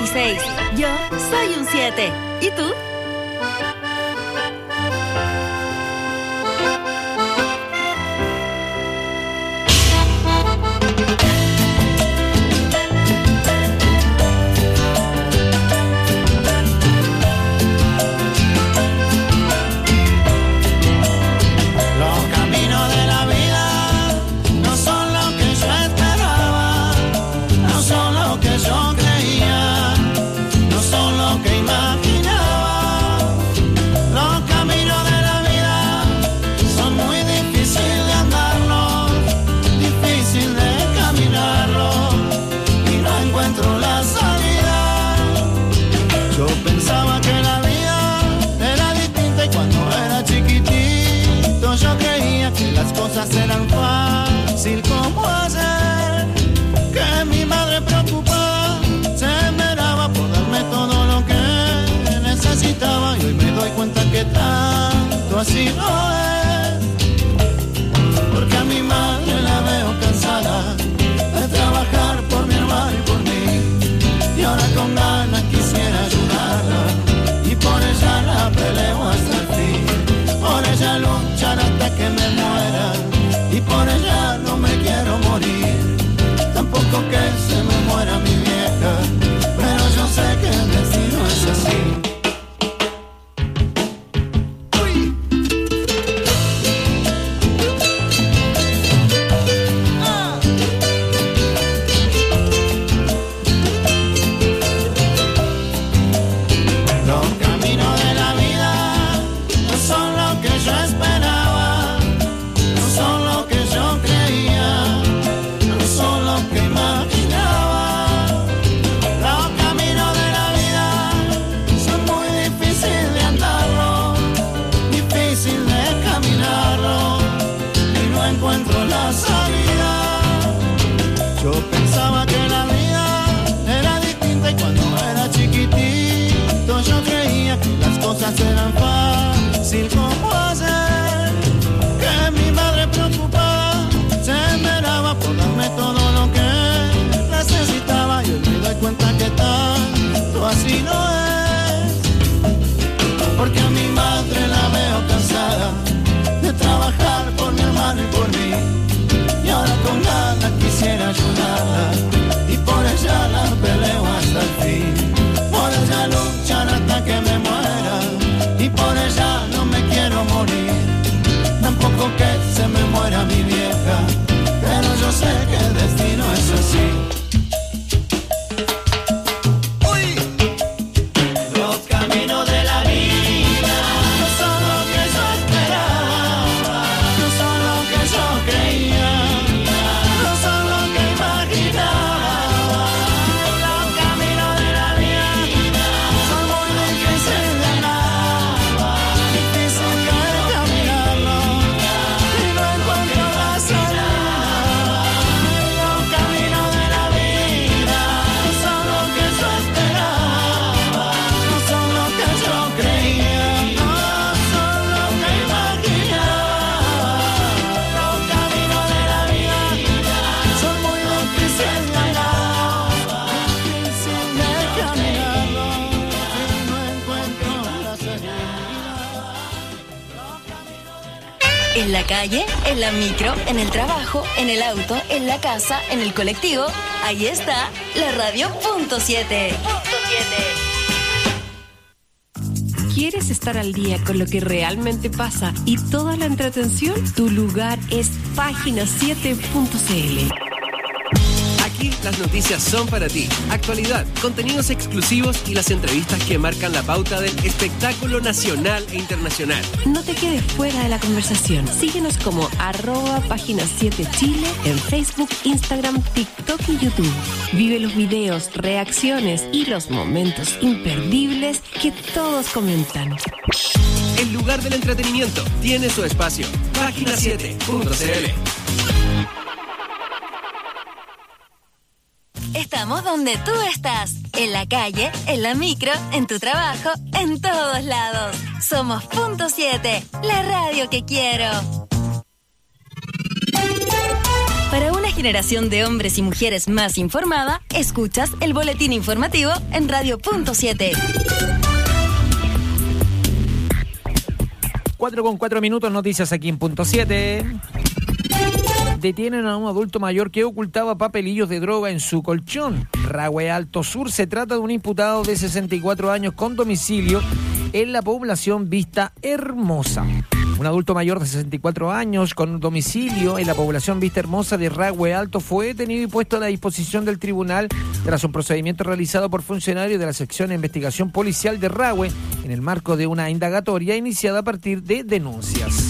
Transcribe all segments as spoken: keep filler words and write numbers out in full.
veintiséis. Yo soy un siete. ¿Y tú? Eran fácil como ayer, que mi madre preocupada se esmeraba por darme todo lo que necesitaba, y hoy me doy cuenta que tanto así no es, porque a mi madre la veo cansada de trabajar por mi hermano y por mí, y ahora con ganas quisiera ayudarla, y por ella la peleo hasta el fin, por ella luchar hasta que me muera. Y por ella no me quiero morir, tampoco que se me muera mi vieja, pero yo sé que el destino es así. Eran fácil como ayer, que mi madre preocupada se esmeraba por darme todo lo que necesitaba, y hoy me doy cuenta que tanto así no es, porque a mi madre la veo cansada de trabajar por mi hermano y por mí, y ahora con ganas quisiera ayudarla, y por ella la peleo hasta el fin, por ella luchar hasta que me muera. Y por ella no me quiero morir, tampoco que se me muera mi vieja, pero yo sé que el destino es así. Uy. Los caminos de la vida no son lo que yo esperaba, no son lo que yo creía, no son lo que imaginaba. Los caminos de la vida son muy difíciles de andar. En la calle, en la micro, en el trabajo, en el auto, en la casa, en el colectivo. Ahí está la radio punto siete. ¿Quieres estar al día con lo que realmente pasa y toda la entretención? Tu lugar es página siete punto c l. Aquí las noticias son para ti. Actualidad, contenidos exclusivos y las entrevistas que marcan la pauta del espectáculo nacional e internacional. No te quedes fuera de la conversación. Síguenos como arroba página siete Chile en Facebook, Instagram, TikTok y YouTube. Vive los videos, reacciones y los momentos imperdibles que todos comentan. El lugar del entretenimiento tiene su espacio. página siete punto c l. Estamos donde tú estás, en la calle, en la micro, en tu trabajo, en todos lados. Somos Punto siete, la radio que quiero. Para una generación de hombres y mujeres más informada, escuchas el boletín informativo en Radio Punto siete. cuatro con cuatro minutos, noticias aquí en Punto siete. Detienen a un adulto mayor que ocultaba papelillos de droga en su colchón. Rahue Alto Sur, se trata de un imputado de sesenta y cuatro años con domicilio en la población Vista Hermosa. Un adulto mayor de sesenta y cuatro años con domicilio en la población Vista Hermosa de Rahue Alto fue detenido y puesto a la disposición del tribunal tras un procedimiento realizado por funcionarios de la sección de investigación policial de Rahue en el marco de una indagatoria iniciada a partir de denuncias.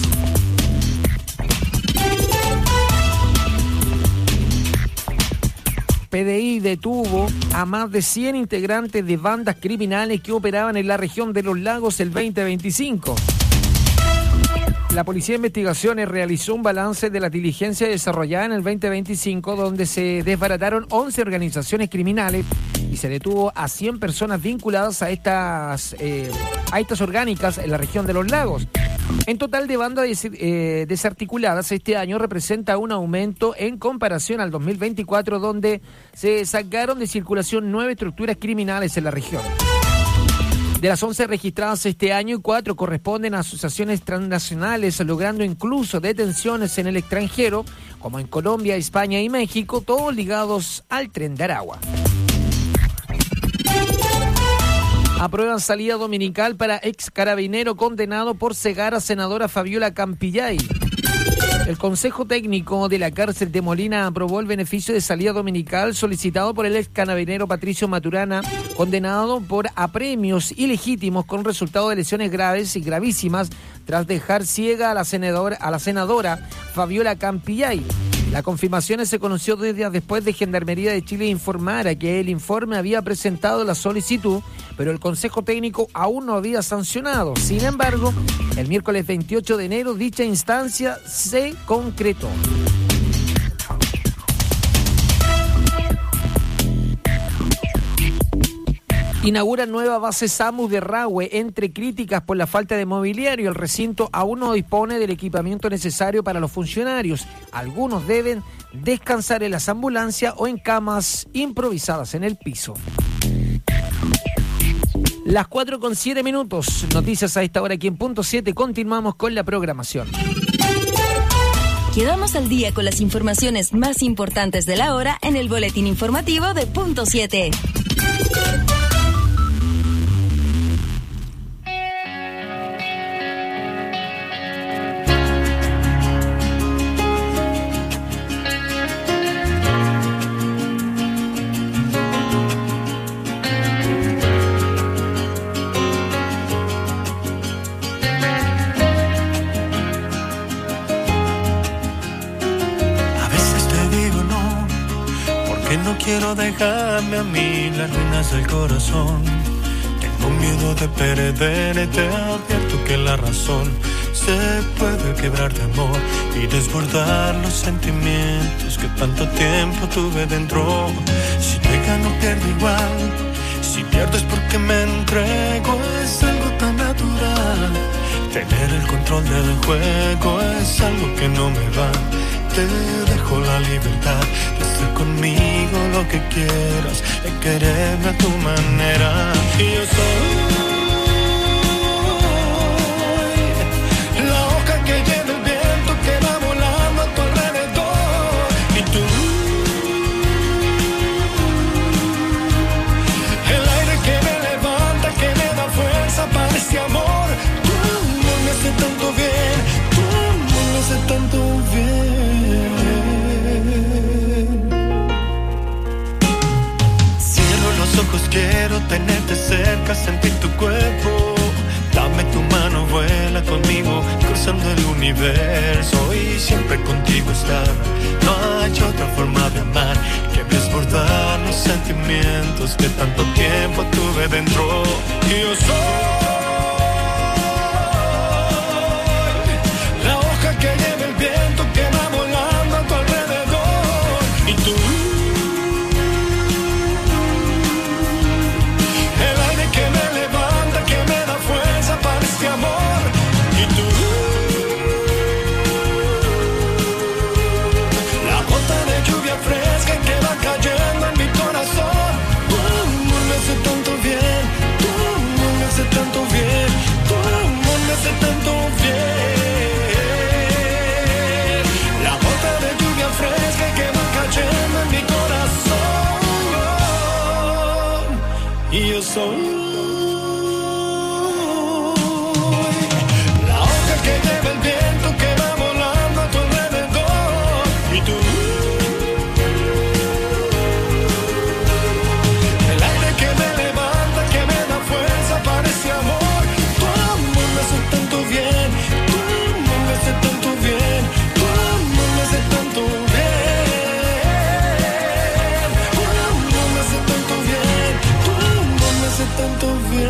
P D I detuvo a más de cien integrantes de bandas criminales que operaban en la región de Los Lagos el veinte veinticinco. La Policía de Investigaciones realizó un balance de la diligencia desarrollada en el veinte veinticinco, donde se desbarataron once organizaciones criminales y se detuvo a cien personas vinculadas a estas, eh, a estas orgánicas en la región de Los Lagos. En total de bandas des, eh, desarticuladas este año representa un aumento en comparación al dos mil veinticuatro, donde se sacaron de circulación nueve estructuras criminales en la región. De las once registradas este año, cuatro corresponden a asociaciones transnacionales, logrando incluso detenciones en el extranjero, como en Colombia, España y México, todos ligados al Tren de Aragua. Aprueban salida dominical para ex carabinero condenado por cegar a senadora Fabiola Campillay. El Consejo Técnico de la Cárcel de Molina aprobó el beneficio de salida dominical solicitado por el ex carabinero Patricio Maturana, condenado por apremios ilegítimos con resultado de lesiones graves y gravísimas tras dejar ciega a la senadora, a la senadora Fabiola Campillay. La confirmación se conoció dos días después de Gendarmería de Chile informara que el informe había presentado la solicitud, pero el Consejo Técnico aún no había sancionado. Sin embargo, el miércoles veintiocho de enero dicha instancia se concretó. Inauguran nueva base SAMU de Rahue. Entre críticas por la falta de mobiliario, el recinto aún no dispone del equipamiento necesario para los funcionarios. Algunos deben descansar en las ambulancias o en camas improvisadas en el piso. Las cuatro con siete minutos. Noticias a esta hora aquí en Punto siete. Continuamos con la programación. Quedamos al día con las informaciones más importantes de la hora en el boletín informativo de Punto siete. Quiero dejarme a mí las ruinas del corazón. Tengo miedo de perderte. Advierto que la razón se puede quebrar de amor y desbordar los sentimientos que tanto tiempo tuve dentro. Si te gano pierdo igual. Si pierdo es porque me entrego. Es algo tan natural. Tener el control del juego es algo que no me va. Te dejo la libertad de hacer conmigo lo que quieras, de quererme a tu manera. Y yo soy la hoja que lleva el viento que va volando a tu alrededor. Y tú, el aire que me levanta, que me da fuerza para este amor. Tu amor me hace tanto bien, tu amor me hace tanto bien. Ojos quiero tenerte cerca, sentir tu cuerpo. Dame tu mano, vuela conmigo, cruzando el universo y siempre contigo estar. No hay otra forma de amar que desbordar los sentimientos que tanto tiempo tuve dentro. Y yo soy la hoja que lleva el viento que va volando a tu alrededor. Y tú, la gota de lluvia y yo soy la hoja que lleva el viento que va volando a tu alrededor y tú el aire que me levanta, que me da fuerza, parece amor. Tu amor me hace tanto bien, tu amor me hace tanto bien, tu amor me hace tanto bien. Tanto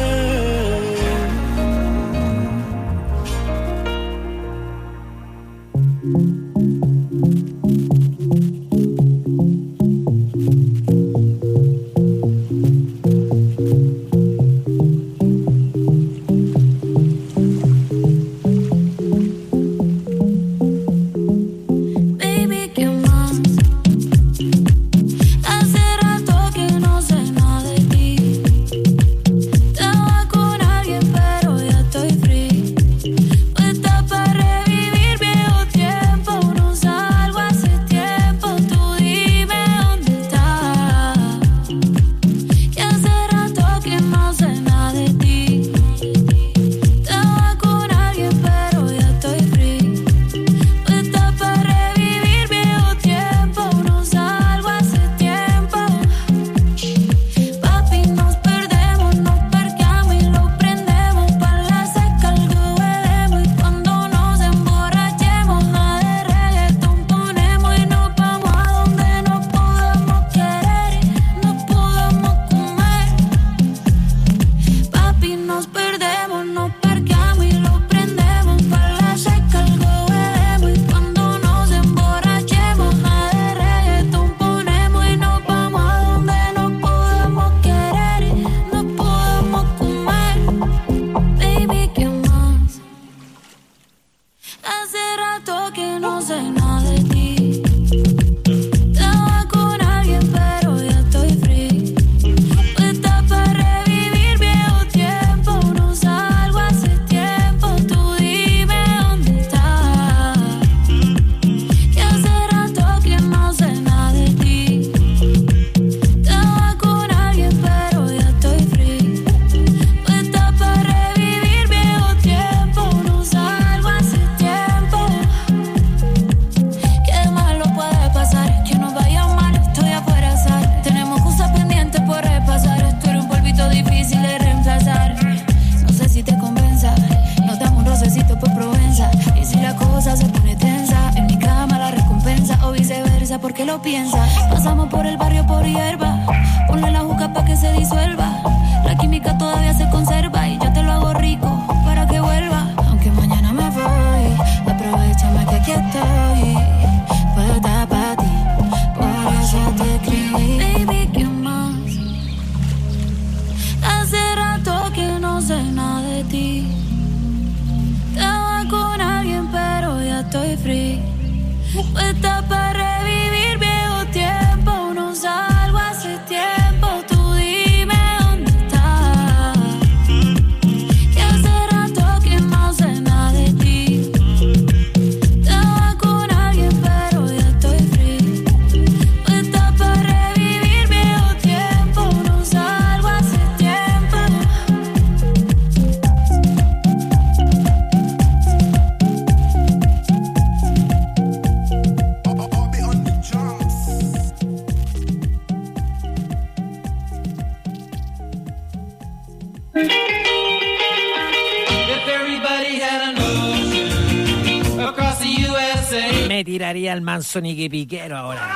Sonique Piquero ahora.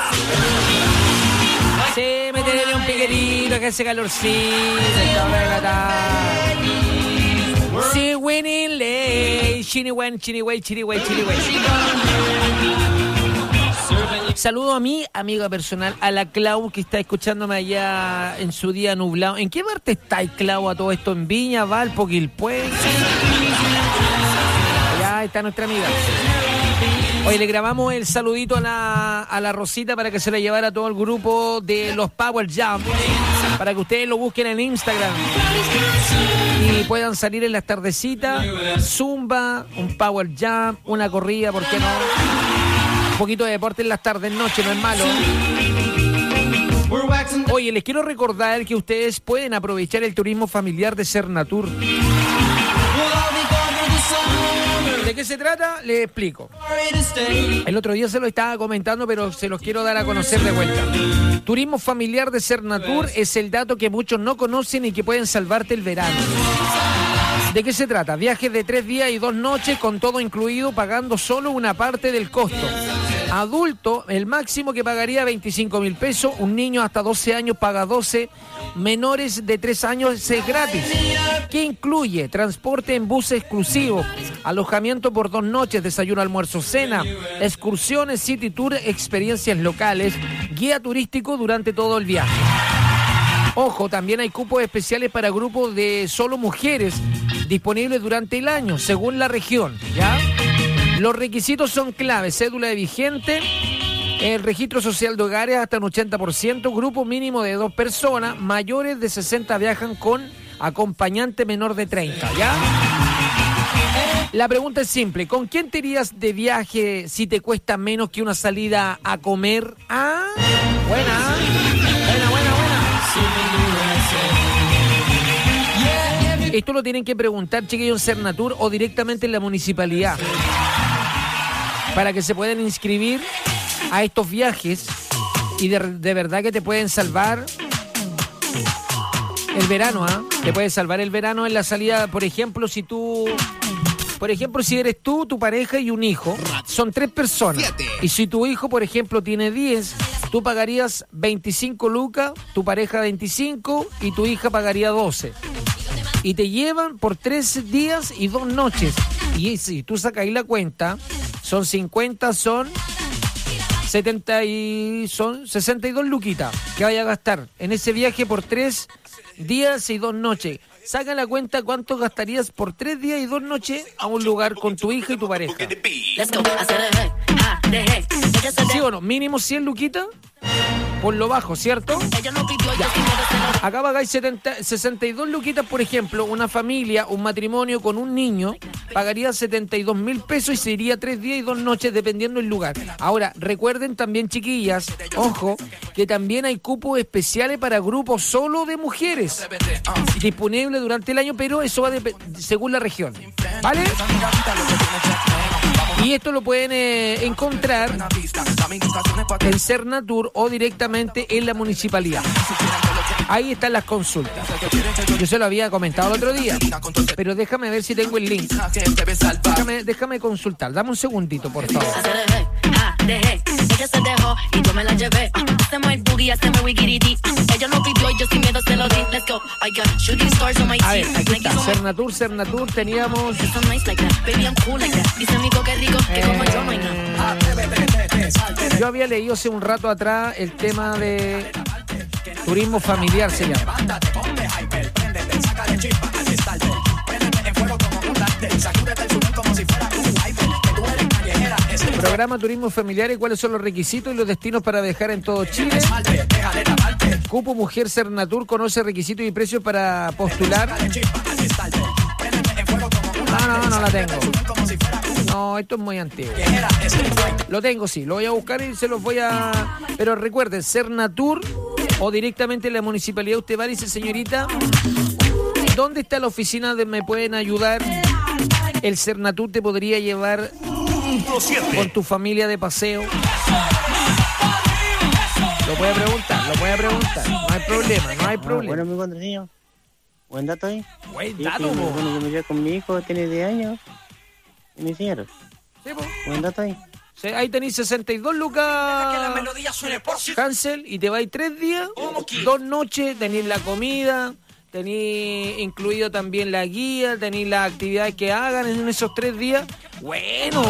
Sí, me tiraría un piquerito que hace calorcito. Sí, winning late. Chiniwen, chiniway, chiniway, chiniway. Saludo a mi amiga personal, a la Clau, que está escuchándome allá en su día nublado. ¿En qué parte estáis, Clau, a todo esto? ¿En Viña, Valpo, Quilpué? Allá está nuestra amiga. Hoy le grabamos el saludito a la, a la Rosita para que se la llevara a todo el grupo de los Power Jam, para que ustedes lo busquen en Instagram y puedan salir en las tardecitas, zumba, un Power Jam, una corrida, ¿por qué no? Un poquito de deporte en las tardes, noche, no es malo. Oye, les quiero recordar que ustedes pueden aprovechar el turismo familiar de Sernatur. ¿De qué se trata? Les explico. El otro día se lo estaba comentando, pero se los quiero dar a conocer de vuelta. Turismo familiar de Sernatur es el dato que muchos no conocen y que pueden salvarte el verano. ¿De qué se trata? Viajes de tres días y dos noches con todo incluido, pagando solo una parte del costo. Adulto, el máximo que pagaría veinticinco mil pesos, un niño hasta doce años paga doce, menores de tres años es gratis. ¿Qué incluye? Transporte en bus exclusivo, alojamiento por dos noches, desayuno, almuerzo, cena, excursiones, city tour, experiencias locales, guía turístico durante todo el viaje. Ojo, también hay cupos especiales para grupos de solo mujeres disponibles durante el año, según la región, ¿ya? Los requisitos son claves: cédula de vigente, el registro social de hogares hasta un ochenta por ciento, grupo mínimo de dos personas, mayores de sesenta viajan con acompañante menor de treinta, ¿ya? La pregunta es simple: ¿con quién te irías de viaje si te cuesta menos que una salida a comer? Ah, buena, buena, buena, buena. Esto lo tienen que preguntar, chiquillos, en Sernatur o directamente en la municipalidad, para que se puedan inscribir a estos viajes y de, de verdad que te pueden salvar el verano, ¿ah? ¿eh? Te puede salvar el verano en la salida, por ejemplo, si tú... Por ejemplo, si eres tú, tu pareja y un hijo, son tres personas. Y si tu hijo, por ejemplo, tiene diez, tú pagarías veinticinco lucas, tu pareja veinticinco y tu hija pagaría doce. Y te llevan por tres días y dos noches. Y si tú sacáis la cuenta, son cincuenta, son setenta y son sesenta y dos luquitas que vaya a gastar en ese viaje por tres días y dos noches. Saca la cuenta cuánto gastarías por tres días y dos noches a un lugar con tu hija y tu pareja. ¿Sí o no? Mínimo cien luquitas por lo bajo, ¿cierto? Ya. Acá pagáis setenta, sesenta y dos luquitas, por ejemplo, una familia, un matrimonio con un niño, pagaría setenta y dos mil pesos y se iría tres días y dos noches dependiendo del lugar. Ahora, recuerden también, chiquillas, ojo, que también hay cupos especiales para grupos solo de mujeres, disponibles durante el año, pero eso va de, según la región, ¿vale? Y esto lo pueden eh, encontrar en Sernatur o directamente en la municipalidad. Ahí están las consultas. Yo se lo había comentado el otro día, pero déjame ver si tengo el link. Déjame, déjame consultar. Dame un segundito, por favor. A ver, aquí está. Sernatur, Sernatur, teníamos... Eh, yo había leído hace un rato atrás el tema de turismo familiar, se llama. Programa Turismo Familiar y cuáles son los requisitos y los destinos para viajar en todo Chile. Cupo Mujer Sernatur, conoce requisitos y precios para postular. No, no, no la tengo. No, esto es muy antiguo. Lo tengo, sí, lo voy a buscar y se los voy a... Pero recuerden, Sernatur o directamente en la municipalidad, usted va y dice, señorita, ¿dónde está la oficina donde me pueden ayudar? El Sernatur te podría llevar con tu familia de paseo. Lo voy a preguntar, lo voy a preguntar. No hay problema, no hay problema. Bueno, mi contraseño. Buen dato ahí. Buen Sí, dato, sí, po. bueno, yo me llevo con mi hijo, tiene diez años. Y me hicieron. Sí, po. Buen dato ahí. Sí, ahí tenéis sesenta y dos lucas, Hansel, y te vais tres días, dos noches, tenéis la comida, tenéis incluido también la guía, tenéis las actividades que hagan en esos tres días. Bueno,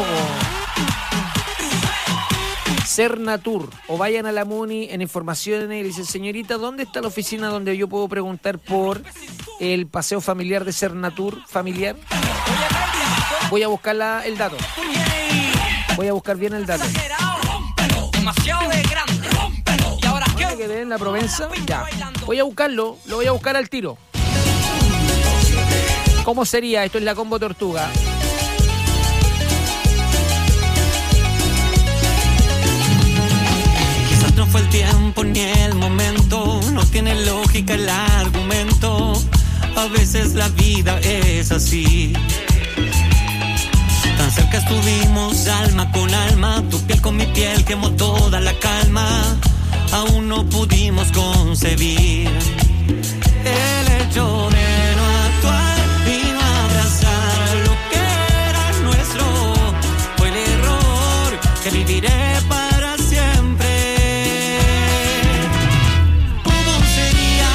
Sernatur, o vayan a la Muni en informaciones y dicen, señorita, ¿dónde está la oficina donde yo puedo preguntar por el paseo familiar de Sernatur familiar? Voy a buscar la, el dato. Voy a buscar bien el dato. ¿Quiere que den la Provenza? Ya. Voy a buscarlo, lo voy a buscar al tiro. ¿Cómo sería? Esto es la Combo Tortuga. fue el tiempo ni el momento, no tiene lógica el argumento. A veces la vida es así. Tan cerca estuvimos alma con alma, tu piel con mi piel quemó toda la calma. Aún no pudimos concebir el hecho de no actuar y no abrazar lo que era nuestro. Fue el error que viviré para siempre. ¿Cómo sería?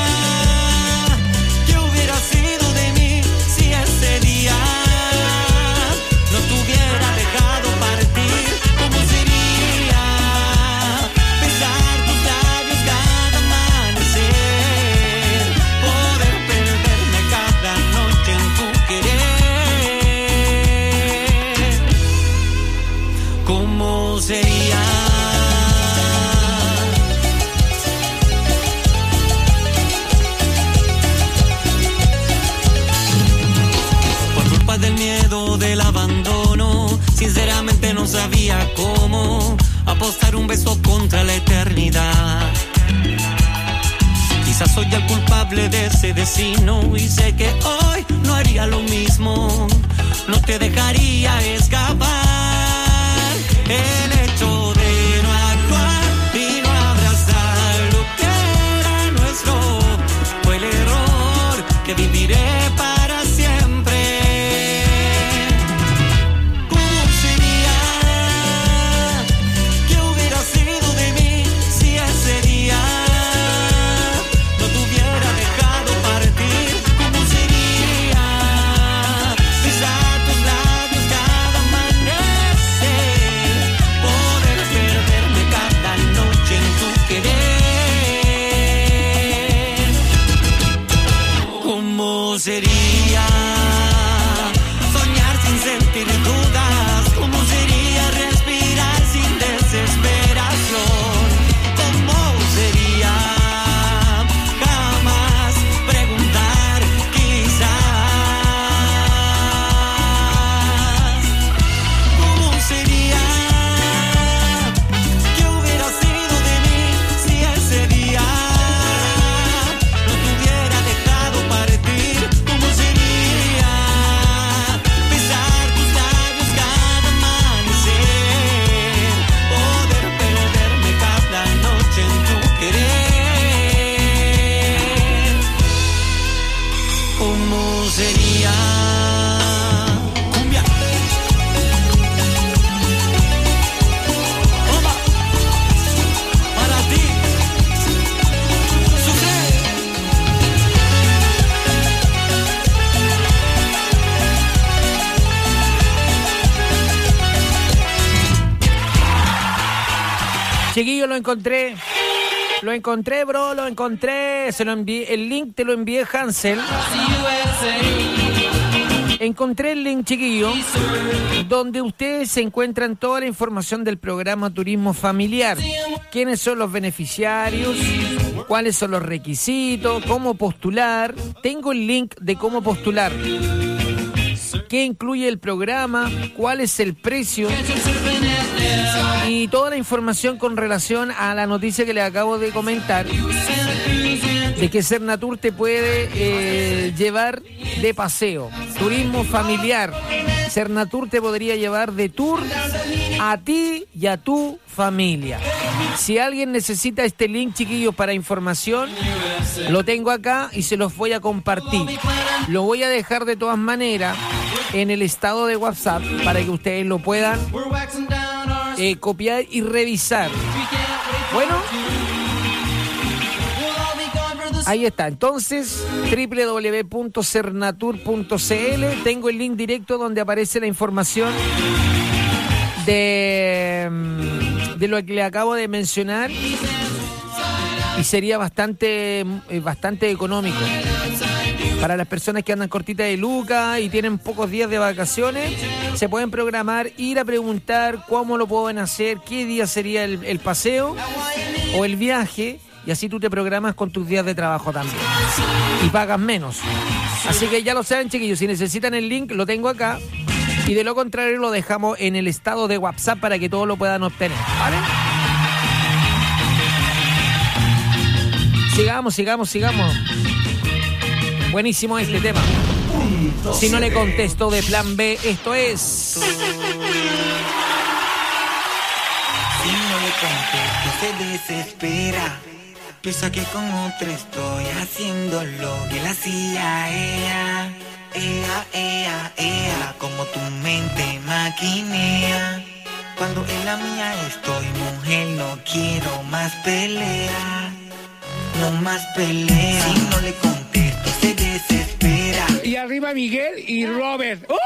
¿Qué hubiera sido de mí si ese día no te hubiera dejado partir? ¿Cómo sería besar tus labios cada amanecer? Poder perderme cada noche en tu querer. ¿Cómo sería? Por culpa del miedo del abandono, sinceramente no sabía cómo apostar un beso contra la eternidad. Quizás soy el culpable de ese destino y sé que hoy no haría lo mismo. No te dejaría escapar. El hecho de no actuar y no abrazar lo que era nuestro fue el error que viviré para siempre. ¿Cómo sería? ¿Qué hubiera sido de mí si ese día no te hubiera dejado partir? ¿Cómo sería besar tus labios cada amanecer? Poder perderme cada noche en tu querer. ¿Cómo sería soñar sin sentir dudas? ¿Cómo sería respirar sin desesperación? ¿Cómo sería jamás preguntar quizás? ¿Cómo sería? ¿Qué hubiera sido de mí si ese día no te hubiera dejado partir? ¿Cómo sería besar tus labios cada amanecer? Poder perderme cada noche en tu querer. ¿Cómo sería? Cumbia. Toma. Para ti. Sufre. Chiquillo, lo encontré. Lo encontré, bro, lo encontré. Se lo envié. El link te lo envié, Hansel. Encontré el link, chiquillo, donde ustedes se encuentran toda la información del programa Turismo Familiar. ¿Quiénes son los beneficiarios? ¿Cuáles son los requisitos? ¿Cómo postular? Tengo el link de cómo postular. ¿Qué incluye el programa? ¿Cuál es el precio? Y toda la información con relación a la noticia que les acabo de comentar, de que Sernatur te puede eh, llevar de paseo, turismo familiar. Sernatur te podría llevar de tour a ti y a tu familia. Si alguien necesita este link, chiquillos, para información, lo tengo acá y se los voy a compartir. Lo voy a dejar de todas maneras en el estado de WhatsApp para que ustedes lo puedan eh, copiar y revisar. Bueno, ahí está. Entonces, doble u doble u doble u punto sernatur punto c l. Tengo el link directo donde aparece la información de, de lo que le acabo de mencionar. Y sería bastante, bastante económico. Para las personas que andan cortitas de lucas y tienen pocos días de vacaciones, se pueden programar, ir a preguntar cómo lo pueden hacer, qué día sería el, el paseo o el viaje, y así tú te programas con tus días de trabajo también. Y pagas menos. Así que ya lo saben, chiquillos, si necesitan el link, lo tengo acá. Y de lo contrario, lo dejamos en el estado de WhatsApp para que todos lo puedan obtener, ¿vale? Sigamos, sigamos, sigamos. Buenísimo este tema. Si no le contesto de Plan B, esto es... Si no le contesto, se desespera. Piensa que con otra estoy haciendo lo que él hacía a ella. Ea, ea, ea, como tu mente maquinea. Cuando en la mía estoy, mujer, no quiero más pelea. No más pelea. Si no le contesto, se desespera. Y arriba Miguel y Robert. ¡Uh!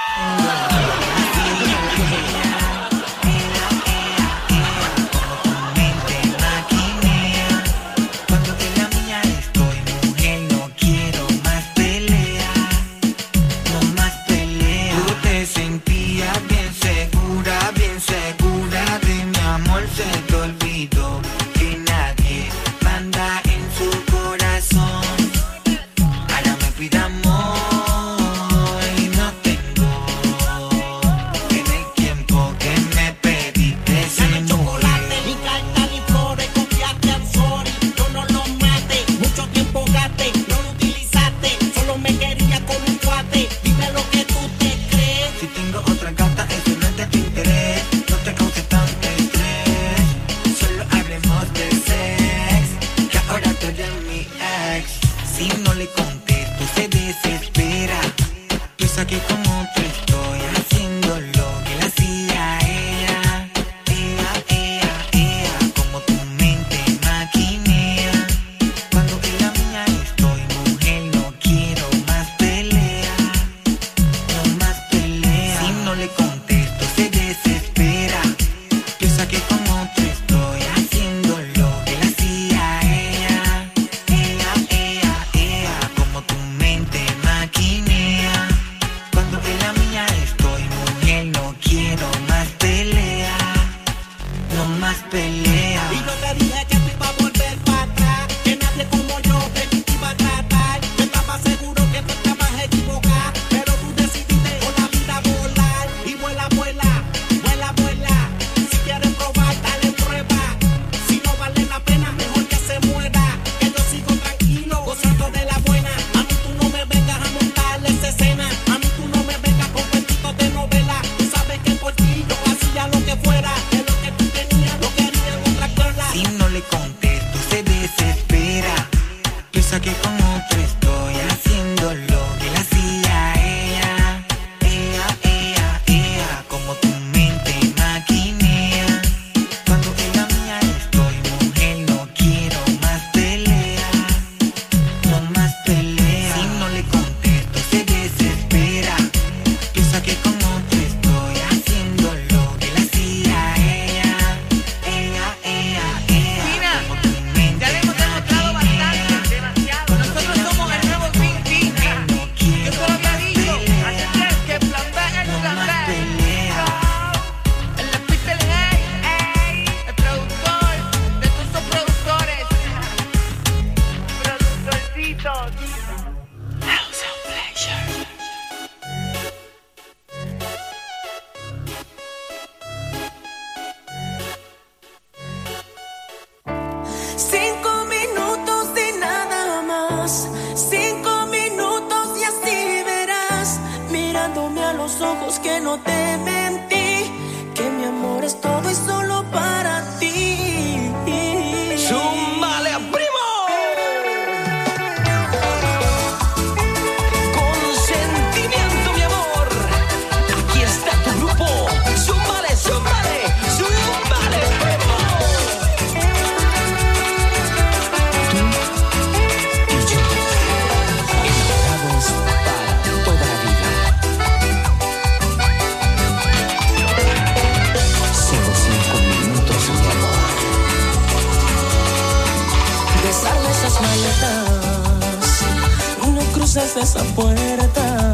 Esa puerta,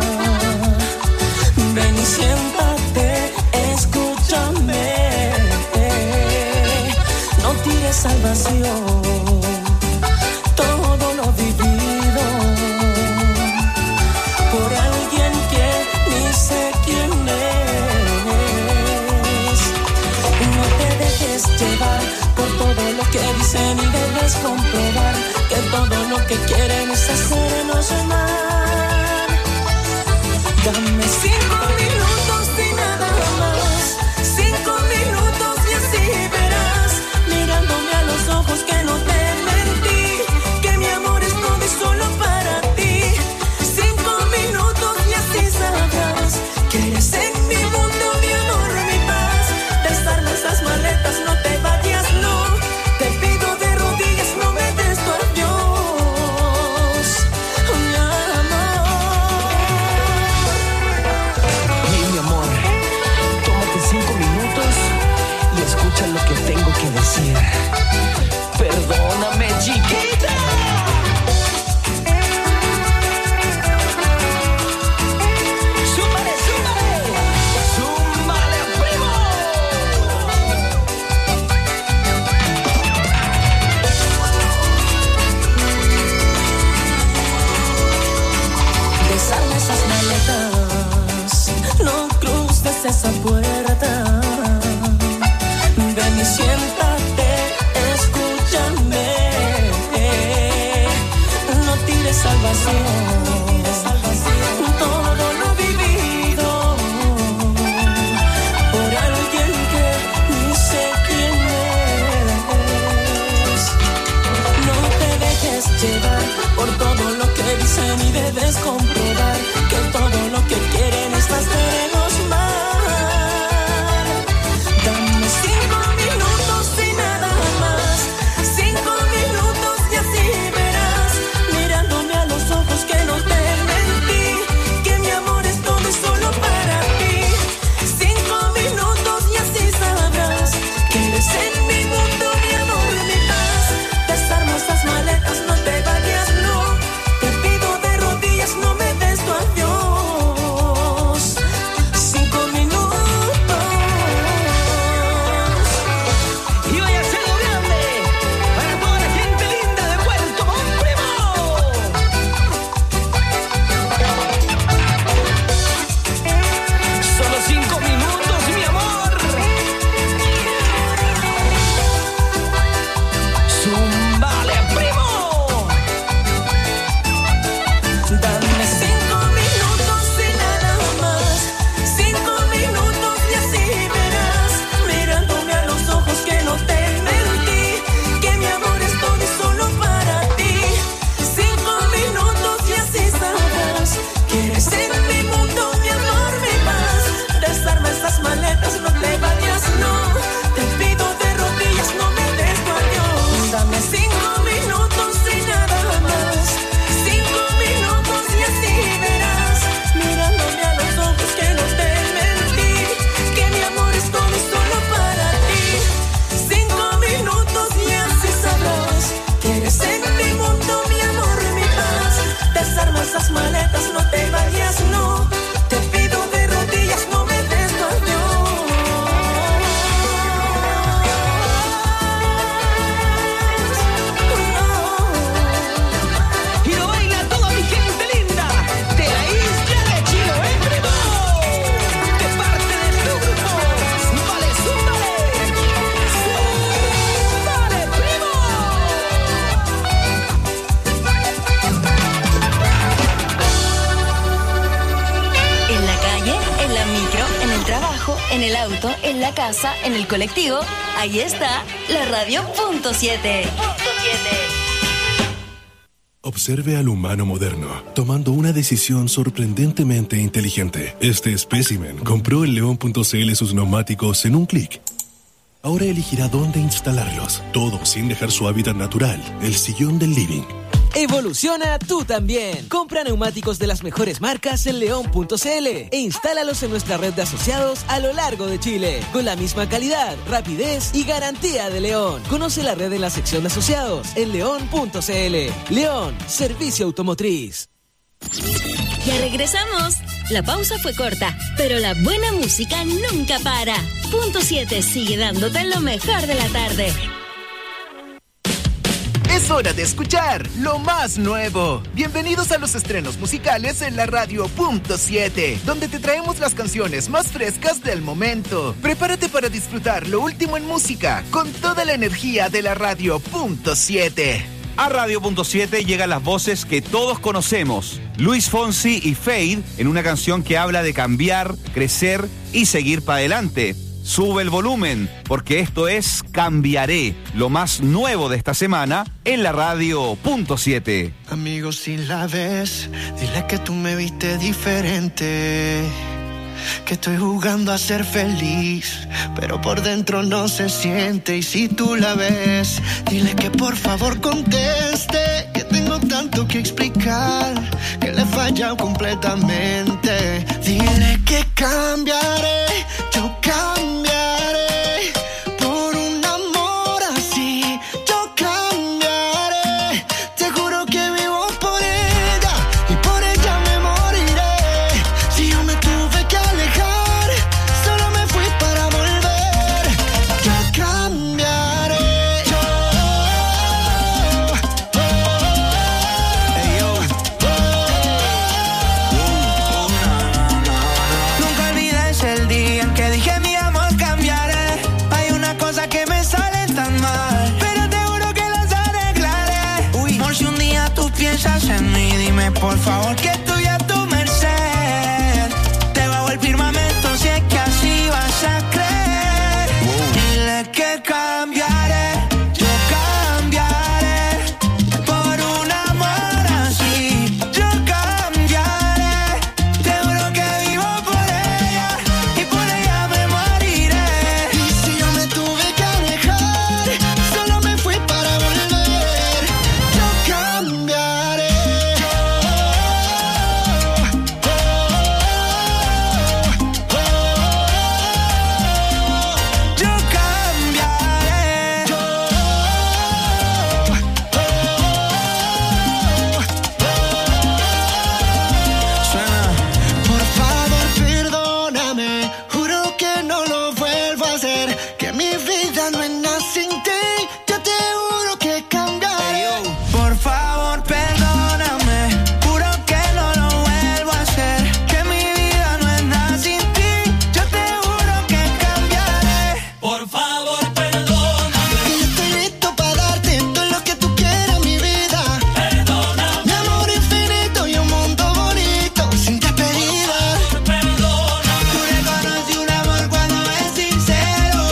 ven y siéntate, escúchame, no tires salvación, todo lo vivido por alguien que ni sé quién es. No te dejes llevar por todo lo que dicen y debes comprobar que decir. Perdóname, chiquita. Súmale, súmale. Súmale, primo. Desarma esas maletas, no cruces esa puerta. Ven y siéntate, escúchame. No tires al vacío todo lo vivido por alguien que ni sé quién es. No te dejes llevar por todo lo que dicen y debes comprobar que todo lo que quieren es hacernos mal. Dame cinco minutos y nada más, cinco minutos y así verás, mirándome a los ojos que no te mentí, que mi amor es todo y solo para ti. Cinco minutos y así sabrás que eres en mi mundo, mi amor, mi paz. Desarma esas maletas, no te vayas, no. Te pido de rodillas, no me des tu adiós. Cinco minutos. Y voy a hacerlo grande para toda la gente linda de Puerto Montt, primo. Solo cinco minutos, mi amor. Zúmbale, primo. Dame cinco minutos y nada más, cinco minutos y así verás, mirándome a los ojos que no te mentí, que mi amor es todo y solo para ti. Cinco minutos y así sabrás que eres en mi mundo, mi amor, mi paz. Desarma esas maletas, no te vayas, no. Te pido de rodillas, no me des tu adiós. Dame cinco minutos y nada más, cinco minutos y así verás, mirándome a los ojos que no te mentí, que mi amor es todo y solo para ti. Cinco minutos y así sabrás que eres en mi mundo, mi amor, mi paz. Desarma esas maletas, no te vayas, no. Te pido de rodillas, no me des tu adiós. Y lo baila toda mi gente linda de la isla de Chiloé, primo. De parte de tu grupo, súmale, súmale. Súmale, primo. En la calle, en la micro, en el trabajo, en el auto, en la casa, en el colectivo, ahí está la radio punto siete. Observe al humano moderno, tomando una decisión sorprendentemente inteligente. Este espécimen compró en león punto c l sus neumáticos en un clic. Ahora elegirá dónde instalarlos, todo sin dejar su hábitat natural, el sillón del living. Evoluciona tú también. Compra neumáticos de las mejores marcas en león punto c l e instálalos en nuestra red de asociados a lo largo de Chile, con la misma calidad, rapidez y garantía de León. Conoce la red en la sección de asociados en león punto c l. León, servicio automotriz. Ya regresamos. La pausa fue corta, pero la buena música nunca para. Punto siete sigue dándote lo mejor de la tarde. Es hora de escuchar lo más nuevo. Bienvenidos a los estrenos musicales en la radio punto siete, donde te traemos las canciones más frescas del momento. Prepárate para disfrutar lo último en música con toda la energía de la radio punto siete. A Radio punto siete llegan las voces que todos conocemos. Luis Fonsi y Fade en una canción que habla de cambiar, crecer y seguir para adelante. Sube el volumen, porque esto es Cambiaré, lo más nuevo de esta semana en la radio punto siete. Amigo, si la ves, dile que tú me viste diferente, que estoy jugando a ser feliz, pero por dentro no se siente. Y si tú la ves, dile que por favor conteste, que tengo tanto que explicar, que le he fallado completamente. Dile que cambiaré, yo cambiaré por un amor Dime por favor que estoy a tu merced. Debajo el firmamento si es que así vas a creer. Dile que cambiaré, yo cambiaré por un amor así. Yo cambiaré, te juro que vivo por ella y por ella me moriré. Y si yo me tuve que alejar, solo me fui para volver. Yo cambiaré. Yo cambiaré. Suena. Por favor, perdóname, juro que no lo vuelvo a hacer. Que mi vida no es nada sin ti, yo te juro que cambiaré. Por favor, perdóname, juro que no lo vuelvo a hacer. Que mi vida no es nada sin ti, yo te juro que cambiaré. Por favor, perdóname. Que yo estoy listo para darte todo lo que tú quieras, mi vida. Perdóname. Mi amor infinito y un mundo bonito, sin despedida. Perdóname. Tú reconoces un amor cuando es sincero.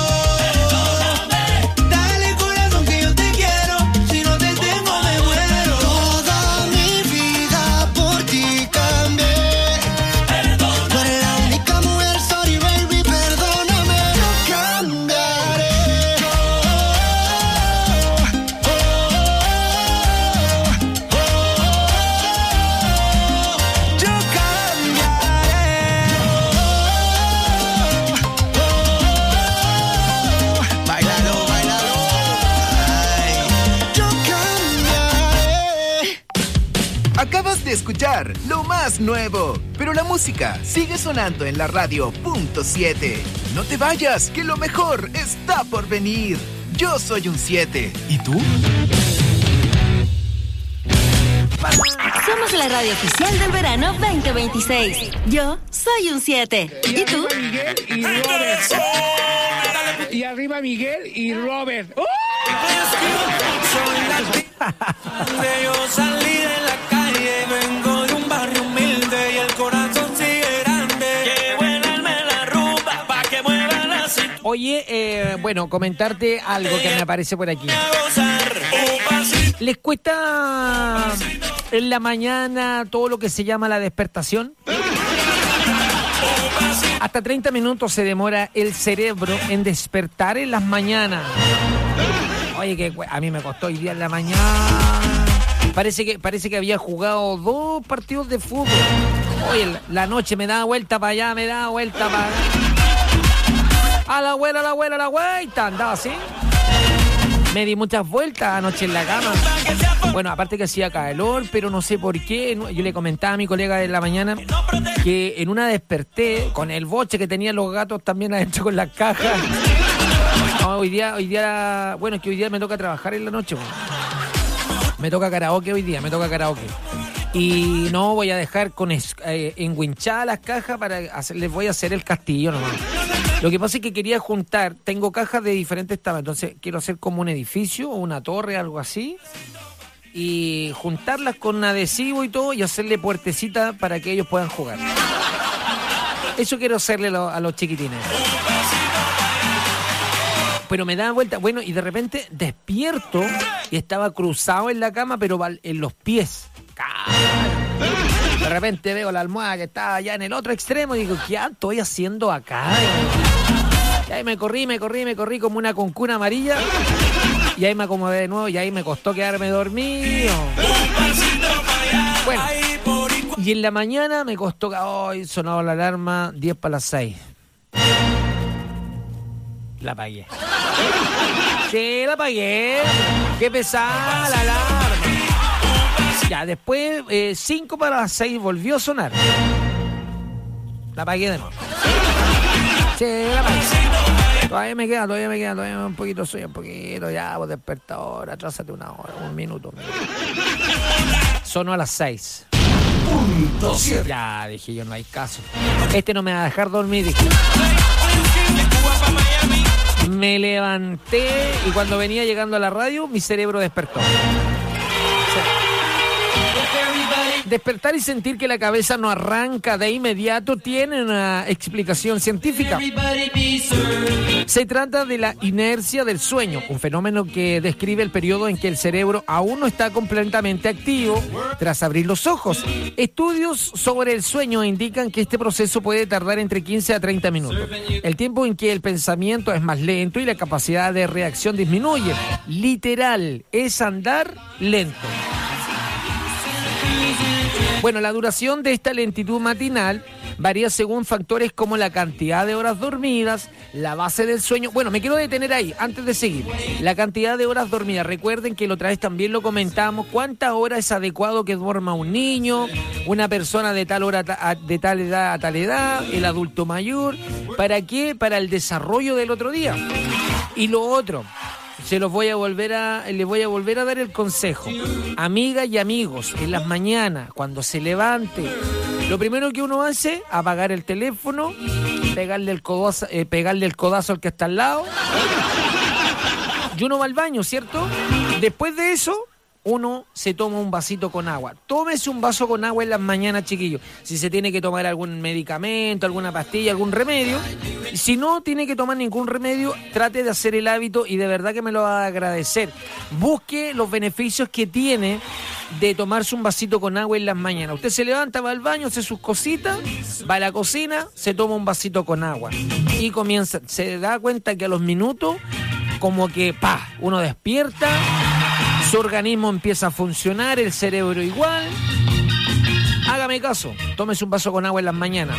Dale corazón que yo te quiero, si no te tengo me muero. Toda mi vida por ti cambié. Tú eres la única mujer, sorry baby, perdóname. Yo cambiaré. Yo cambiaré. Bailalo, bailalo. Ay. Yo cambiaré. Acabas de escuchar lo más nuevo, pero la música sigue sonando en la radio punto siete. No te vayas, que lo mejor está por venir. Yo soy un siete. ¿Y tú? Somos la radio oficial del verano veinte veintiséis. Yo soy un siete. ¿Y tú? Miguel y Robert. Y arriba Miguel y Robert. ¡Oh! De yo salí de la calle, vengo de un barrio humilde y el corazón sigue grande. Llevo el alma en la rumba pa' que muevan así. Oye, eh, bueno, comentarte algo que me aparece por aquí. A gozar, un pasito. ¿Les cuesta en la mañana todo lo que se llama la despertación? Hasta treinta minutos se demora el cerebro en despertar en las mañanas. Oye, que a mí me costó hoy día en la mañana. Parece que, parece que había jugado dos partidos de fútbol. Oye, la, la noche me da vuelta para allá, me da vuelta para allá. A la vuelta, a la vuelta, a la vuelta. Andaba así. Me di muchas vueltas anoche en la cama. Bueno, aparte que hacía calor, pero no sé por qué. Yo le comentaba a mi colega de la mañana que en una desperté con el boche que tenían los gatos también adentro con las cajas. No, hoy día, hoy día, bueno, es que hoy día me toca trabajar en la noche. Bueno. Me toca karaoke hoy día, me toca karaoke. Y no voy a dejar con es, eh, enguinchadas las cajas para hacer, les voy a hacer el castillo nomás. Lo que pasa es que quería juntar, tengo cajas de diferentes tamaños, entonces quiero hacer como un edificio o una torre, algo así, y juntarlas con adhesivo y todo y hacerle puertecita para que ellos puedan jugar. Eso quiero hacerle lo, a los chiquitines. Pero me daba vuelta, bueno, y de repente despierto y estaba cruzado en la cama, pero en los pies. De repente veo la almohada que estaba allá en el otro extremo y digo, ¿qué estoy haciendo acá? Y ahí me corrí, me corrí, me corrí como una concuna amarilla. Y ahí me acomodé de nuevo y ahí me costó quedarme dormido. Bueno, y en la mañana me costó, hoy oh, sonaba la alarma diez para las seis. La apagué. Sí, la apagué. Qué pesada la alarma. Ya, después, eh, cinco para las seis volvió a sonar. La apagué de nuevo. Sí, la apagué. Todavía me queda, todavía me queda, todavía un poquito, soy un poquito, ya, vos despertador, atrásate una hora, un minuto. Un minuto. Sonó a las seis. Punto siete. Ya, dije yo, no hay caso. Este no me va a dejar dormir, dije. Me levanté y cuando venía llegando a la radio, mi cerebro despertó. Sí. Despertar y sentir que la cabeza no arranca de inmediato tiene una explicación científica. Se trata de la inercia del sueño, un fenómeno que describe el periodo en que el cerebro aún no está completamente activo tras abrir los ojos. Estudios sobre el sueño indican que este proceso puede tardar entre quince a treinta minutos, el tiempo en que el pensamiento es más lento y la capacidad de reacción disminuye. Literal, es andar lento. Bueno, la duración de esta lentitud matinal varía según factores como la cantidad de horas dormidas, la base del sueño. Bueno, me quiero detener ahí antes de seguir. La cantidad de horas dormidas. Recuerden que la otra vez también lo comentamos. ¿Cuántas horas es adecuado que duerma un niño, una persona de tal hora de tal edad a tal edad, el adulto mayor? ¿Para qué? Para el desarrollo del otro día. Y lo otro, se los voy a volver a, les voy a volver a dar el consejo. Amigas y amigos, en las mañanas, cuando se levante, lo primero que uno hace, apagar el teléfono, pegarle el codazo, eh, pegarle el codazo al que está al lado, y uno va al baño, ¿cierto? Después de eso, uno se toma un vasito con agua. Tómese un vaso con agua en las mañanas, chiquillos. Si se tiene que tomar algún medicamento, alguna pastilla, algún remedio. Si no tiene que tomar ningún remedio, trate de hacer el hábito y de verdad que me lo va a agradecer. Busque los beneficios que tiene de tomarse un vasito con agua en las mañanas. Usted se levanta, va al baño, hace sus cositas, va a la cocina, se toma un vasito con agua y comienza. Se da cuenta que a los minutos, como que, pa, uno despierta, su organismo empieza a funcionar, el cerebro igual. Hágame caso, tómese un vaso con agua en las mañanas.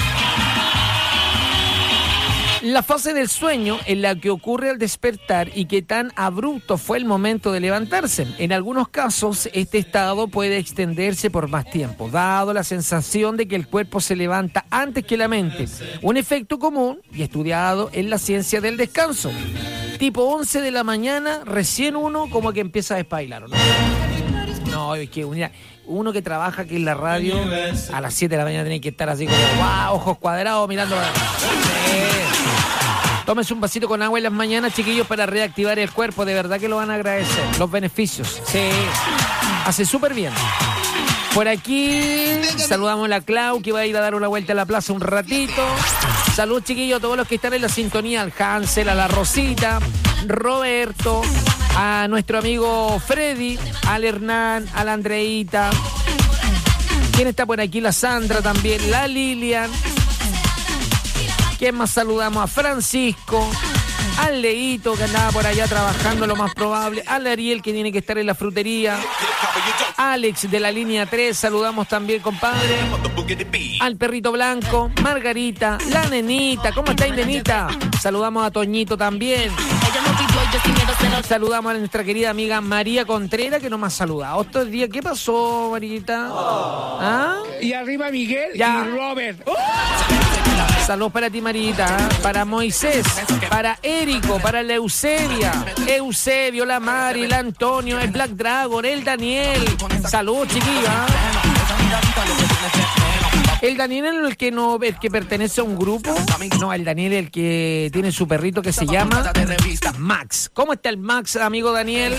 La fase del sueño en la que ocurre al despertar y que tan abrupto fue el momento de levantarse. En algunos casos, este estado puede extenderse por más tiempo, dado la sensación de que el cuerpo se levanta antes que la mente. Un efecto común y estudiado en la ciencia del descanso. Tipo once de la mañana, recién uno como que empieza a despailar, ¿no? No, es que mira, uno que trabaja aquí en la radio, a las siete de la mañana tiene que estar así como, wow, ojos cuadrados, mirando. Tómese un vasito con agua en las mañanas, chiquillos, para reactivar el cuerpo. De verdad que lo van a agradecer. Los beneficios. Sí, hace súper bien. Por aquí saludamos a la Clau, que va a ir a dar una vuelta a la plaza un ratito. Salud, chiquillos, a todos los que están en la sintonía. Al Hansel, a la Rosita, Roberto, a nuestro amigo Freddy, al Hernán, a la Andreita. ¿Quién está por aquí? La Sandra también, la Lilian. ¿Quién más saludamos? A Francisco, al Leito, que andaba por allá trabajando, lo más probable, al Ariel, que tiene que estar en la frutería, Alex de la línea tres, saludamos también, compadre, al Perrito Blanco, Margarita, la Nenita, ¿cómo estáis, Nenita? Saludamos a Toñito también. Saludamos a nuestra querida amiga María Contreras, que no me ha saludado estos días. ¿Qué pasó, Marita? ¿Ah? Y arriba Miguel ya. Y Robert. ¡Oh! Saludos para ti, Marita, ¿eh? Para Moisés, para Érico, para la Eusebia, Eusebio, la Mari, el Antonio, el Black Dragon, el Daniel. Saludos, chiquilla. El Daniel es el que no, el que pertenece a un grupo. No, el Daniel es el que tiene su perrito que se llama Max. ¿Cómo está el Max, amigo Daniel?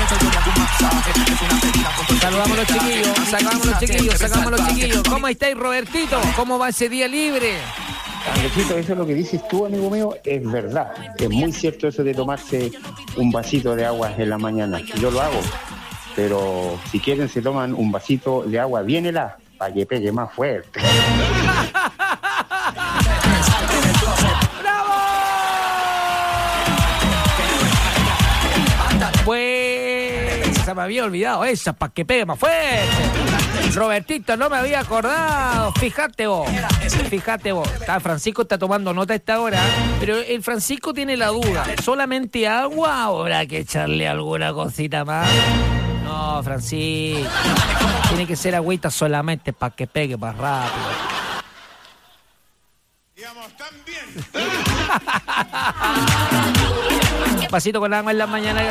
Saludamos a los chiquillos, sacamos los chiquillos, sacamos los chiquillos. ¿Cómo estáis, Robertito? ¿Cómo va ese día libre? Andresito, eso es lo que dices tú, amigo mío, es verdad. Es muy cierto eso de tomarse un vasito de agua en la mañana. Yo lo hago, pero si quieren se toman un vasito de agua bien helada para que pegue más fuerte. ¡Bravo! Pues se me había olvidado esa, para que pegue más fuerte. Robertito, no me había acordado. Fíjate vos, fíjate vos. Está, Francisco está tomando nota a esta hora, pero el Francisco tiene la duda. ¿Solamente agua o habrá que echarle alguna cosita más? No, Francisco. Tiene que ser agüita solamente para que pegue más rápido. Digamos, tan bien. Pasito con agua en la mañana.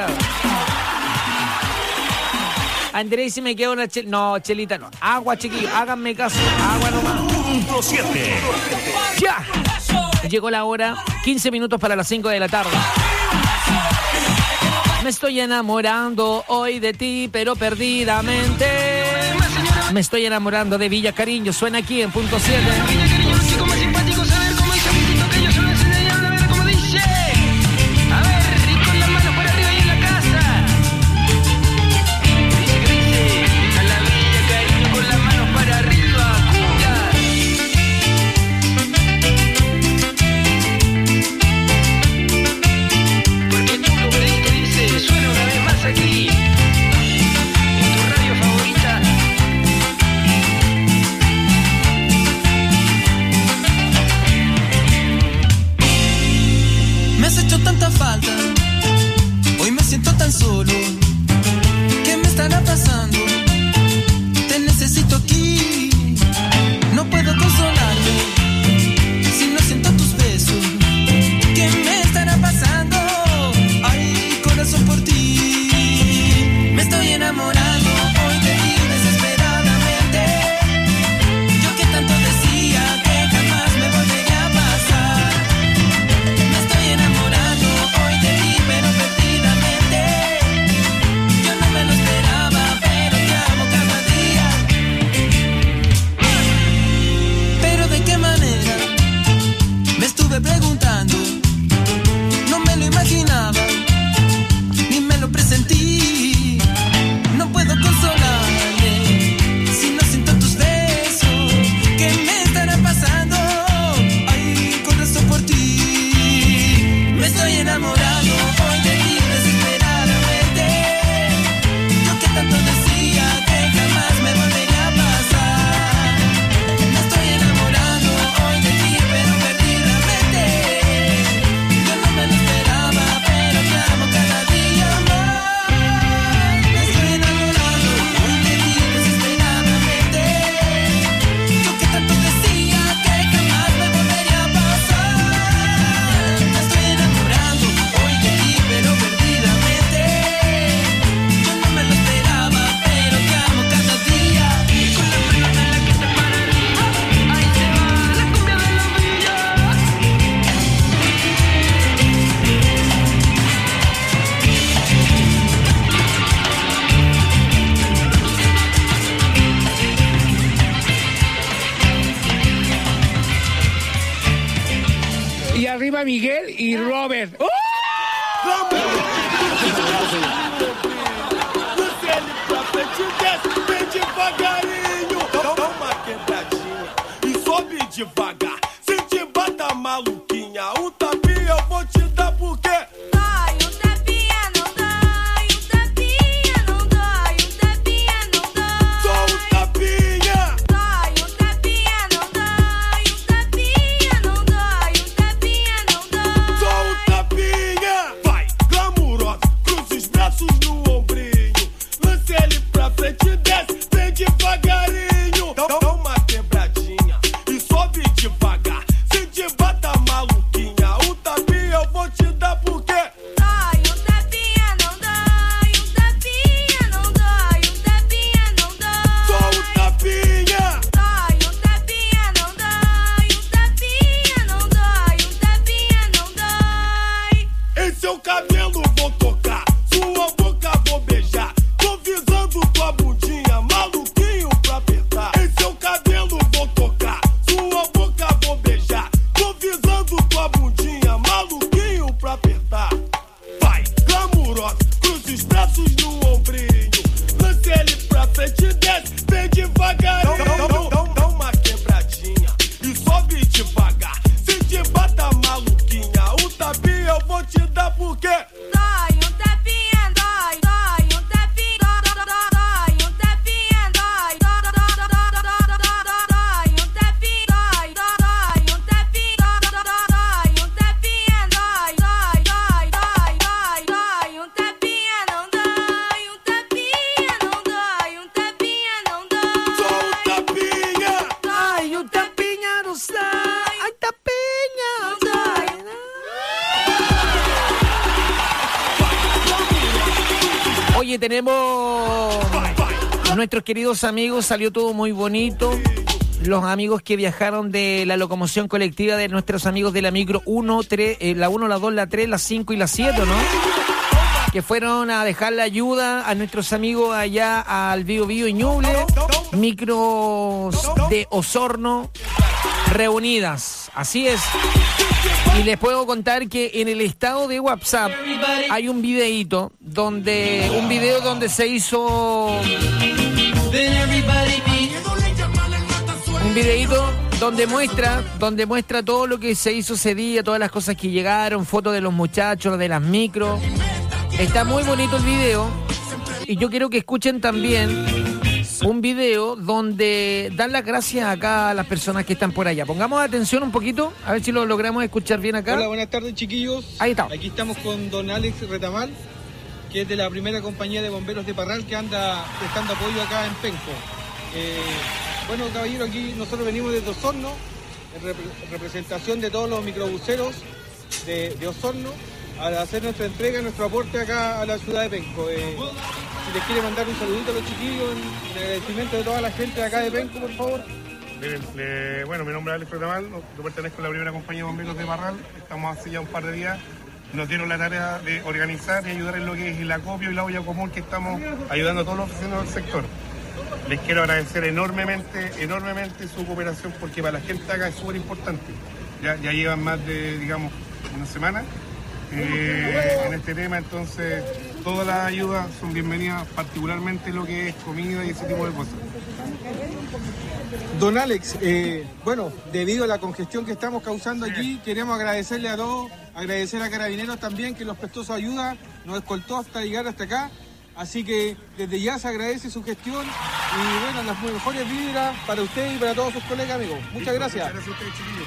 Andrés, si me queda una chelita. No, chelita no. Agua, chiquillos. Háganme caso. Agua nomás. Punto siete. ¡Ya! Llegó la hora. quince minutos para las cinco de la tarde. Me estoy enamorando hoy de ti, pero perdidamente. Me estoy enamorando de Villa Cariño. Suena aquí en punto siete. Chico más simpático, saber cómo dice mi tito, que yo solo enseñé a ver cómo dice. A ver, y con las manos por arriba y en la casa. Dice que dice, a la Villa Cariño con las manos para arriba, cumbia. Porque tú lo pediste, dice, suena una vez más aquí. En tu radio favorita. Me has hecho tanta falta, hoy me siento tan solo. ¿Qué me estará pasando? Te necesito aquí, no puedo consolarte si no siento tus besos. ¿Qué me estará pasando? Ay, corazón, por ti me estoy enamorando hoy de ti desesperadamente. Yo que tanto decía que jamás me volvería a pasar. Me estoy enamorando hoy de ti, pero perdidamente. Yo no me lo esperaba, pero te amo cada día. Pero ¿de qué manera? Me estuve preguntando. No me lo imaginaba, ni me lo presentí. No puedo consolarme si no siento tus besos. ¿Qué me estará pasando? Ay, corazón, por ti me estoy enamorando hoy de ti desesperadamente. Yo que tanto decía que jamás me volvería a pasar. Me estoy enamorando hoy de ti, pero perdidamente. Yo no me lo esperaba, pero te amo cada día más. Me estoy enamorando hoy de ti desesperadamente. Yo que tanto decía que jamás me volvería a pasar. Me estoy enamorando hoy de ti, pero perdidamente. Yo no me lo esperaba, pero te amo cada día. Y con la mano en la que te para arriba, ahí se va la cumbia de la villa. Y arriba Miguel y Robert. ¡Oh! Vem devagarinho, dá uma quebradinha e sobe devagar. Se te bata maluquinha, um tapinha eu vou te dar porque Dói, um tapinha não dói, um tapinha não dói, um tapinha não dói. só um tapinha. Dói, um tapinha não dói, um tapinha não dói, um tapinha não dói. Só um tapinha. Vai, glamurosa, cruza os braços no ombrinho. Lance ele pra frente e desce, vem devagarinho. Dá dá uma quebradinha e sobe devagar. Se te bata maluquinha, um tapinha eu vou te dar porque Dói, um tapinha não dói, um tapinha não dói, um tapinha não dói. só um tapinha. Dói, um tapinha não dói, um tapinha não dói, um tapinha não dói. Em seu cabelo vou tocar, sua boca vou beijar. Tô visando tua bundinha, maluquinho pra apertar. Em seu cabelo vou tocar, sua boca vou beijar. Tô visando tua bundinha, maluquinho pra apertar. Vai, glamurosa, cruza os braços no ombrinho. Lance ele pra frente e desce, vem devagarinho. Dá, dá, dá, dá uma quebradinha e sobe devagar. Se te bata maluquinha, um tapinha eu vou te dar porque Dói, um tapinha dói, dói, um tapinha dói, um tapinha dói, dói, um tapinha dói, dói, um tapinha dói, dói, um tapinha dói, dói, dói, dói, dói, um tapinha não dói, um tapinha não dói, um tapinha não dói. só um tapinha. Ay, un tapinha no sai. Ay, tapinha no sai. Oye, tenemos nuestros queridos amigos, salió todo muy bonito. Los amigos que viajaron de la locomoción colectiva de nuestros amigos de la micro uno, tres, eh, la uno, la dos, la tres, la cinco y la siete, ¿no? que fueron a dejar la ayuda a nuestros amigos allá al Bío Bío y Ñuble, micros de Osorno reunidas. Así es. Y les puedo contar que en el estado de WhatsApp hay un videíto donde un video donde se hizo un videíto donde muestra donde muestra todo lo que se hizo ese día, todas las cosas que llegaron, fotos de los muchachos, de las micros. Está muy bonito el video y yo quiero que escuchen también un video donde dan las gracias acá a las personas que están por allá. Pongamos atención un poquito, a ver si lo logramos escuchar bien acá. Hola, buenas tardes, chiquillos. Ahí está. Aquí estamos con don Alex Retamal, que es de la primera compañía de bomberos de Parral, que anda prestando apoyo acá en Penco. Eh, bueno, caballero, aquí nosotros venimos desde Osorno, en rep- representación de todos los microbuseros de, de Osorno, a hacer nuestra entrega, nuestro aporte acá a la ciudad de Penco. Eh, si les quiere mandar un saludito a los chiquillos, en, en agradecimiento de toda la gente de acá de Penco, por favor. Le, le, bueno, mi nombre es Alex Retamal, yo pertenezco a la primera compañía de bomberos de Parral, estamos hace ya un par de días, nos dieron la tarea de organizar y ayudar en lo que es el acopio y la olla común, que estamos ayudando a todos los vecinos del sector. Les quiero agradecer enormemente, enormemente su cooperación, porque para la gente acá es súper importante. Ya, ya llevan más de, digamos, una semana eh, en este tema, entonces todas las ayudas son bienvenidas, particularmente lo que es comida y ese tipo de cosas. Don Alex, eh, bueno, debido a la congestión que estamos causando aquí, queremos agradecerle a todos, agradecer a Carabineros también, que nos prestó su ayuda, nos escoltó hasta llegar hasta acá. Así que desde ya se agradece su gestión y bueno, las mejores vibras para usted y para todos sus colegas, amigos. Muchas gracias. Muchas gracias a ustedes, chiquillos.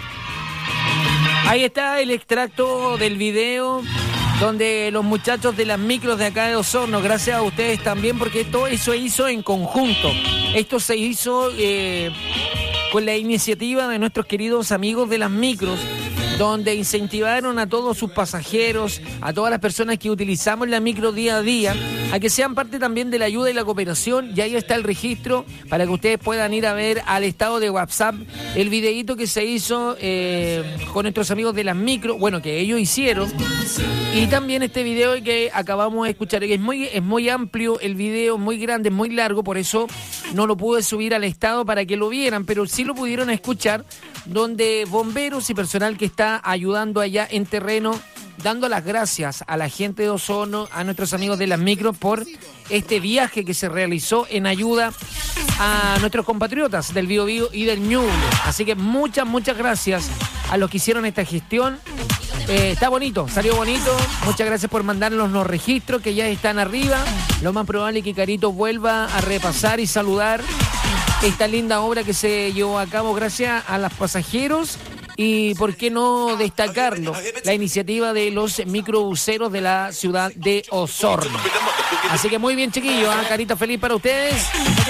Ahí está el extracto del video donde los muchachos de las micros de acá de Osorno, gracias a ustedes también, porque todo eso se hizo en conjunto. Esto se hizo eh, con la iniciativa de nuestros queridos amigos de las micros, donde incentivaron a todos sus pasajeros, a todas las personas que utilizamos la micro día a día, a que sean parte también de la ayuda y la cooperación. Y ahí está el registro para que ustedes puedan ir a ver al estado de WhatsApp el videíto que se hizo eh, con nuestros amigos de las micro, bueno, que ellos hicieron, y también este video que acabamos de escuchar, que es muy, es muy amplio el video, muy grande, muy largo, por eso no lo pude subir al estado para que lo vieran, pero sí lo pudieron escuchar, donde bomberos y personal que está ayudando allá en terreno, dando las gracias a la gente de Osorno, a nuestros amigos de las micros por este viaje que se realizó en ayuda a nuestros compatriotas del Bío Bío y del Ñuble. Así que muchas, muchas gracias a los que hicieron esta gestión. Eh, está bonito, salió bonito. Muchas gracias por mandarnos los registros que ya están arriba. Lo más probable es que Carito vuelva a repasar y saludar esta linda obra que se llevó a cabo gracias a los pasajeros. Y por qué no destacarlo, la iniciativa de los microbuseros de la ciudad de Osorno. Así que muy bien, chiquillos, ¿eh? Carita feliz para ustedes,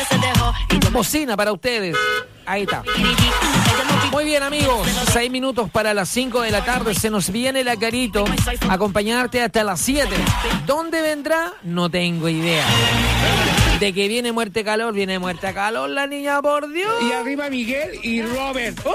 bocina para ustedes. Ahí está. Muy bien, amigos, seis minutos para las cinco de la tarde. Se nos viene la Carito a acompañarte hasta las siete. ¿Dónde vendrá? No tengo idea. De que viene muerte calor, viene muerte calor la niña, por Dios. Y arriba Miguel y Robert. ¡Oh!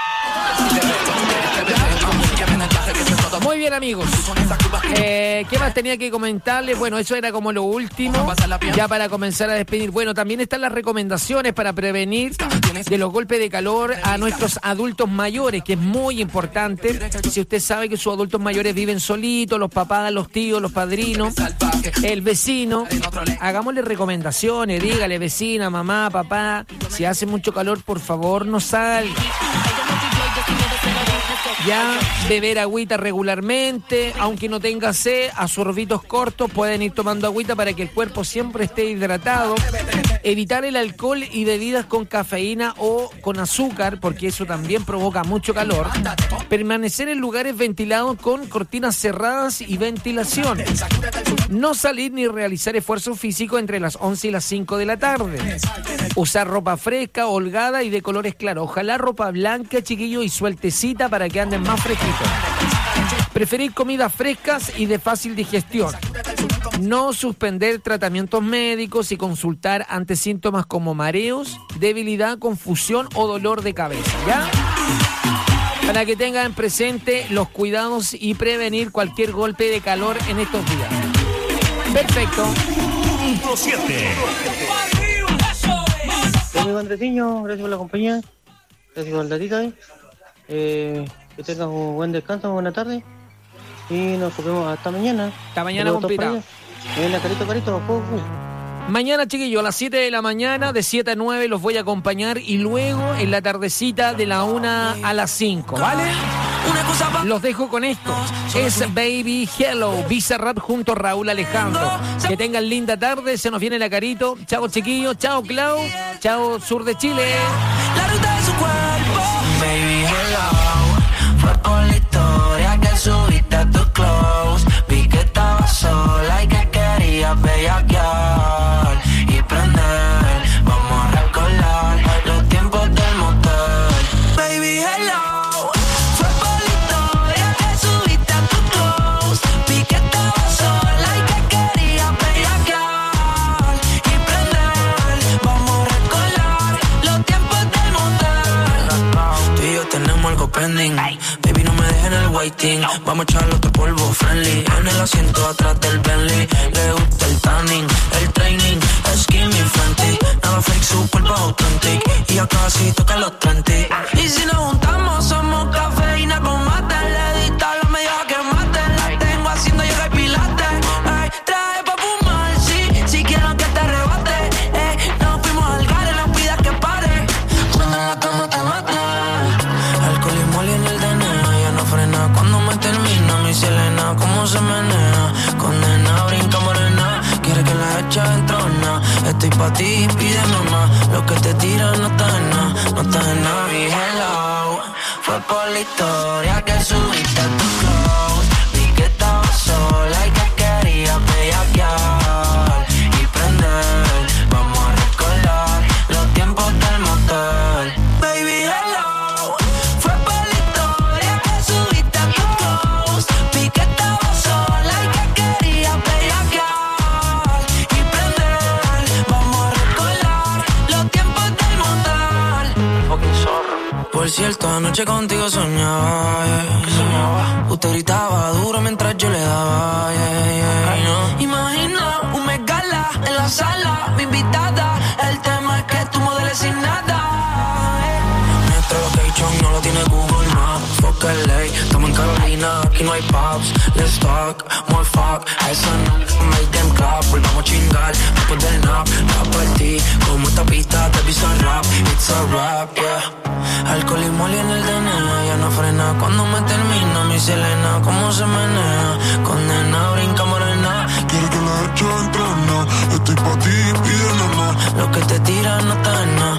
Muy bien, amigos. Eh, ¿Qué más tenía que comentarles? Bueno, eso era como lo último, ya para comenzar a despedir. Bueno, también están las recomendaciones para prevenir de los golpes de calor a nuestros adultos mayores, que es muy importante. Si usted sabe que sus adultos mayores viven solitos, los papás, los tíos, los padrinos, el vecino, hagámosle recomendaciones. Dígale, vecina, mamá, papá, si hace mucho calor, por favor, no salga. Ya beber agüita regularmente, aunque no tenga sed, a sorbitos cortos, pueden ir tomando agüita para que el cuerpo siempre esté hidratado. Evitar el alcohol y bebidas con cafeína o con azúcar, porque eso también provoca mucho calor. Permanecer en lugares ventilados con cortinas cerradas y ventilación. No salir ni realizar esfuerzo físico entre las once y las cinco de la tarde. Usar ropa fresca, holgada y de colores claros. Ojalá ropa blanca, chiquillo, y sueltecita para que anden más fresquitos. Preferir comidas frescas y de fácil digestión. No suspender tratamientos médicos y consultar ante síntomas como mareos, debilidad, confusión o dolor de cabeza, ¿ya? Para que tengan presente los cuidados y prevenir cualquier golpe de calor en estos días. Perfecto. Punto siete. Amigo Andresiño, gracias por la compañía. Gracias por el datito ahí. Eh, que tengas un buen descanso, buena tarde. Y nos vemos hasta mañana. Hasta mañana, compita. Venga, carito, carito. Uh, uh. Mañana, chiquillos, a las siete de la mañana, de siete a nueve los voy a acompañar y luego en la tardecita de la una a las cinco, ¿vale? Los dejo con esto. Es Baby Hello, Bizarrap junto a Raúl Alejandro. Que tengan linda tarde, se nos viene la carito. Chao, chiquillos, chao, Clau, chao, sur de Chile. La ruta de su cuerpo. Baby hello, fue por la historia que subiste a tus clothes. Vi que estaba sola y que quería bellaquear y prender. Vamos a recordar los tiempos del motel. Baby hello, fue por la historia que subiste a tus clothes. Vi que estaba sola y que quería bellaquear y prender. Vamos a recordar los tiempos del motel. Tú y yo tenemos algo pending. Baby, no me dejes en el waiting. Vamos a echarle otro polvo friendly. En el asiento atrás del Bentley. Le gusta el tanning, el training, skinny friendly. Nada fake, su cuerpo authentic. Y ya casi toca los treinta. Y si nos juntamos, somos cafeína con mate. Le dista la media que mate. La tengo haciendo yoga y pilates. Ay, traje pa' fumar, sí. Si quiero que te arrebate. Eh, nos fuimos al gare, no pidas que pare. Cuando en la cama te mate. Alcohol y moli en el D N A. Ya no frena cuando me termina. Mi Selena, cómo se menea. Condena, brinca morena. Quiere que la echa en trona. Estoy pa' ti, pídeme más. Lo que te tiran no está en nada. No está en nada. Mi hello, fue por la historia que subiste a tus clothes. Vi que estaba sola y que quería bellaquear y prender. Vamos a recordar los tiempos del motel. Baby hello, fue por la historia que subiste a tus clothes. Vi que estaba sola y que quería bellaquear y prender. Vamos a recordar los tiempos del motel. Fucking zorro. Por cierto, anoche contigo soñaba, yeah. soñaba. Usted gritaba duro mientras yo le daba, yeah, yeah. No. Imagina un megala en la sala, mi invitada. El tema es que tú modeles sin nada. Nuestro location no lo tiene Google Maps. Fuck L A, estamos en Carolina, aquí no hay pubs. Let's talk, more fuck. Esa no make them clap. Volvamos a chingar después del nap. Va por ti, como esta pista de Bizarrap. It's a rap, yeah. Alcohol y moli en el D N A. Ya no frena cuando me termina. Mi Selena, cómo se menea. Condena, brinca morena. Quiero que la eche en trona. Estoy pa' ti, pídeme más. Lo que te tiran no está en nada.